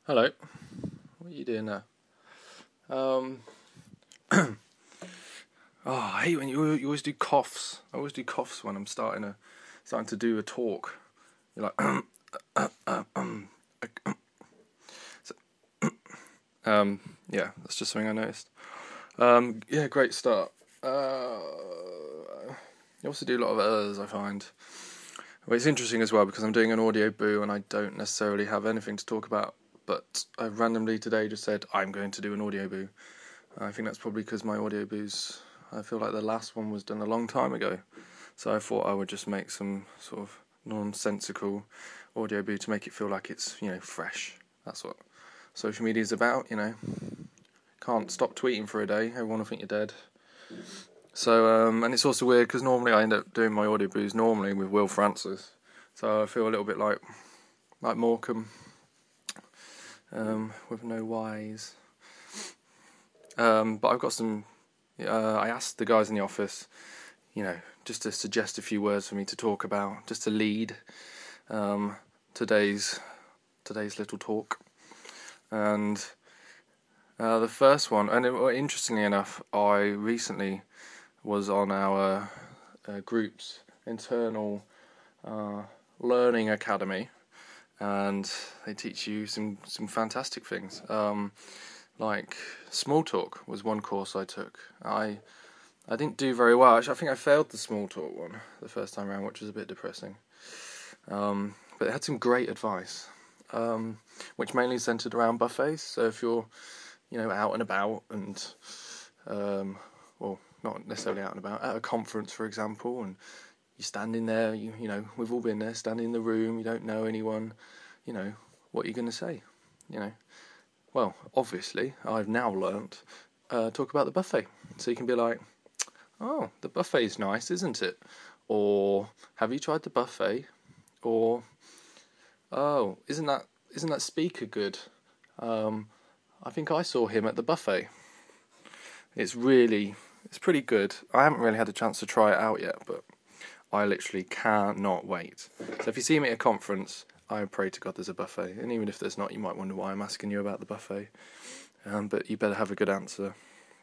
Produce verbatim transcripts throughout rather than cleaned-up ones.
Hello. What are you doing there? Um. oh, I hate when you you always do coughs. I always do coughs when I'm starting a starting to do a talk. You're like, um, uh, uh, um, uh, so, um, yeah, that's just something I noticed. Um, yeah, great start. Uh, you also do a lot of others, I find. Well, it's interesting as well because I'm doing an audio boo and I don't necessarily have anything to talk about. But I randomly today just said I'm going to do an audio boo. I think that's probably because my audio boos, I feel like the last one was done a long time ago. So I thought I would just make some sort of nonsensical audio boo to make it feel like it's, you know, fresh. That's what social media is about, you know. Can't stop tweeting for a day, everyone will think you're dead. So, um, and it's also weird because normally I end up doing my audio boos normally with Will Francis. So I feel a little bit like, like Morecambe, um, with no Y's. Um, but I've got some. Uh, I asked the guys in the office, you know, just to suggest a few words for me to talk about, just to lead um, today's today's little talk. And uh, the first one, and it, well, interestingly enough, I recently was on our uh, group's internal uh, learning academy, and they teach you some some fantastic things. Um, like small talk was one course I took. I I didn't do very well. Actually, I think I failed the small talk one the first time around, which was a bit depressing. Um, but it had some great advice, um, which mainly centred around buffets. So if you're, you know, out and about and, um, well, not necessarily out and about, at a conference, for example, and you're standing there, you you know, we've all been there, standing in the room, you don't know anyone, you know, what are you going to say, you know? Well, obviously, I've now learnt, uh, talk about the buffet. So you can be like, oh, the buffet's nice, isn't it? Or, have you tried the buffet? Or, oh, isn't that isn't that speaker good? Um, I think I saw him at the buffet. It's really, it's pretty good. I haven't really had a chance to try it out yet, but I literally cannot wait. So if you see me at a conference, I pray to God there's a buffet. And even if there's not, you might wonder why I'm asking you about the buffet. Um, but you better have a good answer.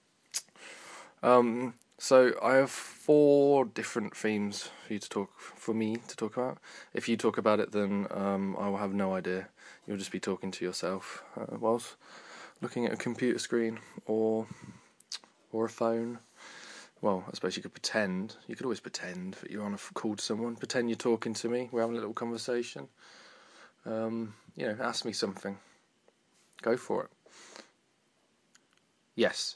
Um, so I have four different themes for you to talk, for me to talk about. If you talk about it, then um, I will have no idea. You'll just be talking to yourself uh, whilst looking at a computer screen or or a phone. Well, I suppose you could pretend. You could always pretend that you're on a call to someone. Pretend you're talking to me. We're having a little conversation. Um, you know, ask me something. Go for it. Yes.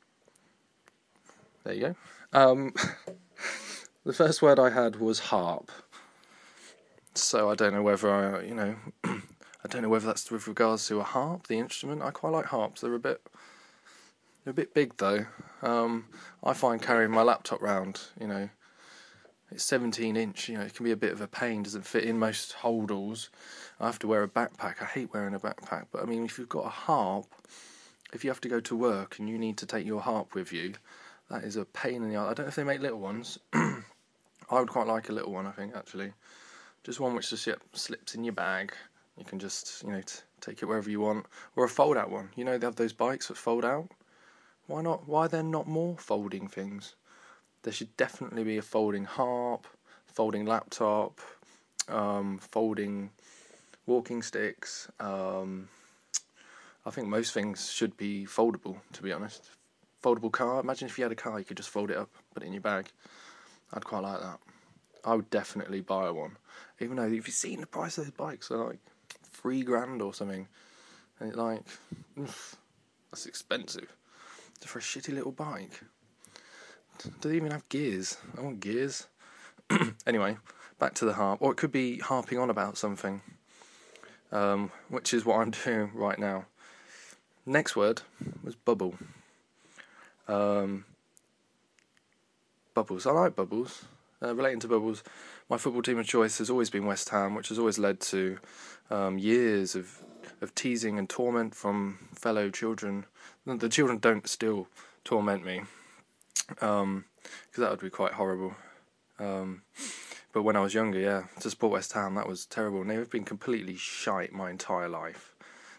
There you go. Um, the first word I had was harp. So I don't know whether I, you know, I don't know whether that's with regards to a harp, the instrument. I quite like harps. They're a bit, they're a bit big though. Um, I find carrying my laptop round, you know, it's seventeen inch. You know, it can be a bit of a pain. Doesn't fit in most holdalls. I have to wear a backpack. I hate wearing a backpack. But I mean, if you've got a harp, if you have to go to work and you need to take your harp with you, that is a pain in the ass. I don't know if they make little ones. I would quite like a little one, I think, actually. Just one which just yep, slips in your bag. You can just, you know, t- take it wherever you want. Or a fold-out one. You know, they have those bikes that fold out. Why not? Why are there not more folding things? There should definitely be a folding harp, folding laptop, um, folding walking sticks. Um, I think most things should be foldable, to be honest. Foldable car. Imagine if you had a car, you could just fold it up, put it in your bag. I'd quite like that. I would definitely buy one. Even though, if you've seen the price of those bikes, they're like three grand or something. And it's like, oof, that's expensive. For a shitty little bike. Do they even have gears? I want gears. Anyway, back to the harp. Or it could be harping on about something. Um, which is what I'm doing right now. Next word was bubble. Um, bubbles. I like bubbles. Uh, relating to bubbles, my football team of choice has always been West Ham, which has always led to um, years of of teasing and torment from fellow children. The children don't still torment me, because um, that would be quite horrible. Um, but when I was younger, yeah, to support West Ham, that was terrible. And they've been completely shite my entire life.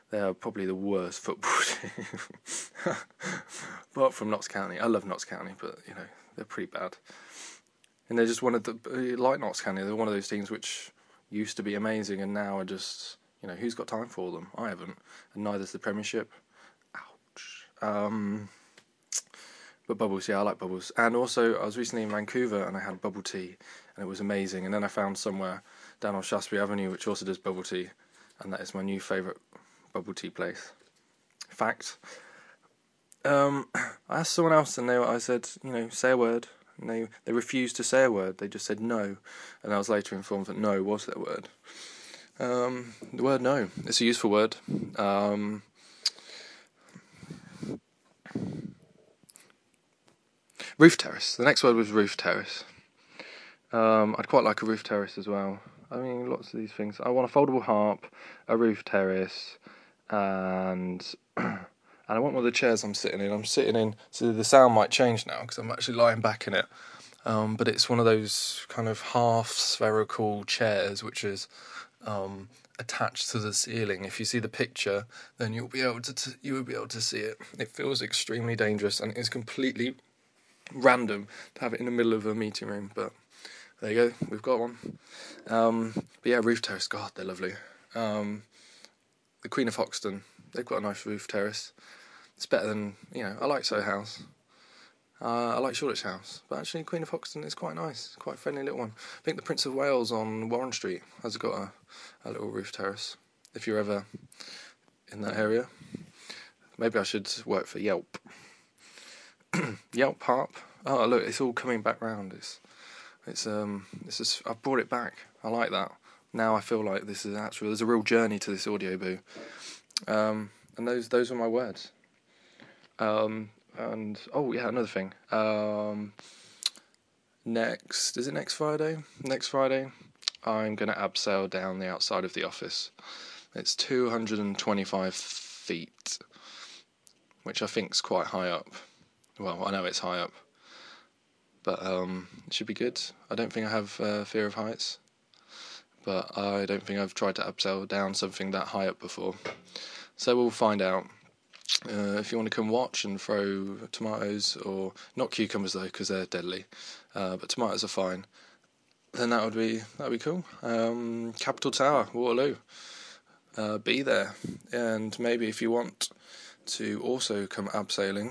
They are probably the worst football team. Apart from Notts County. I love Notts County, but, you know, they're pretty bad. And they're just one of the, like Notts County, they're one of those teams which used to be amazing and now are just, you know, who's got time for them? I haven't. And neither's the Premiership. Ouch. Um, but bubbles, yeah, I like bubbles. And also, I was recently in Vancouver and I had bubble tea and it was amazing. And then I found somewhere down on Shaftesbury Avenue which also does bubble tea. And that is my new favourite bubble tea place. Fact. Um, I asked someone else and they, I said, you know, say a word. And they, they refused to say a word. They just said no. And I was later informed that no was their word. Um, the word no. It's a useful word. Um, roof terrace. The next word was roof terrace. Um, I'd quite like a roof terrace as well. I mean, lots of these things. I want a foldable harp, a roof terrace, and... And I want one of the chairs I'm sitting in. I'm sitting in, so the sound might change now because I'm actually lying back in it. Um, but it's one of those kind of half spherical chairs which is um, attached to the ceiling. If you see the picture, then you'll be able to t- you will be able to see it. It feels extremely dangerous and it's completely random to have it in the middle of a meeting room. But there you go, we've got one. Um, but yeah, roof terrace. God, they're lovely. Um, the Queen of Hoxton. They've got a nice roof terrace. It's better than, you know, I like Soho House. Uh, I like Shoreditch House. But actually, Queen of Hoxton is quite nice. Quite a friendly little one. I think the Prince of Wales on Warren Street has got a, a little roof terrace. If you're ever in that area. Maybe I should work for Yelp. Yelp Harp. Oh, look, it's all coming back round. It's, it's, um, this is, I've brought it back. I like that. Now I feel like this is actually, there's a real journey to this audio boo. Um, and those, those are my words. Um, and, oh yeah, another thing, um, next, is it next Friday? Next Friday, I'm going to abseil down the outside of the office. It's two hundred twenty-five feet, which I think is quite high up. Well, I know it's high up, but, um, it should be good. I don't think I have, uh, fear of heights, but I don't think I've tried to abseil down something that high up before. So we'll find out. Uh, if you want to come watch and throw tomatoes, or not cucumbers though, because they're deadly, uh, but tomatoes are fine, then that would be that would be cool. Um, Capital Tower, Waterloo. Uh, be there, and maybe if you want to also come abseiling,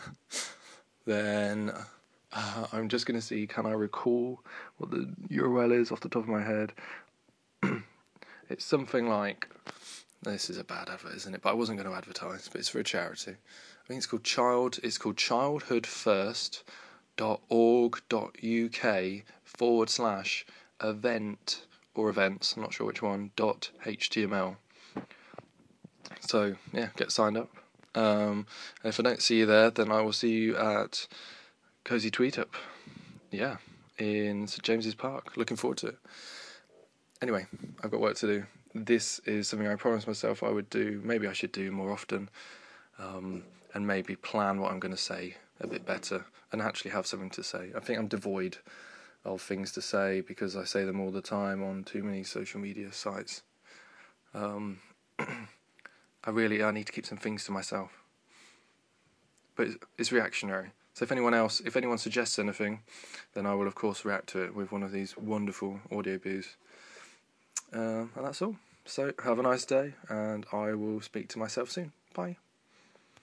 then uh, I'm just going to see. Can I recall what the U R L is off the top of my head? It's something like. This is a bad advert, isn't it? But I wasn't going to advertise, but it's for a charity. I think it's called Child. It's called childhoodfirst.org.uk forward slash event or events. I'm not sure which one. Dot html. So yeah, get signed up. Um, and if I don't see you there, then I will see you at Cozy Tweet Up. Yeah, in St James's Park. Looking forward to it. Anyway, I've got work to do. This is something I promised myself I would do. Maybe I should do more often, um, and maybe plan what I'm going to say a bit better and actually have something to say. I think I'm devoid of things to say because I say them all the time on too many social media sites. Um, I really I need to keep some things to myself. But it's, it's reactionary. So if anyone else, if anyone suggests anything, then I will of course react to it with one of these wonderful audio boos. Um, and that's all. So have a nice day, and I will speak to myself soon. Bye.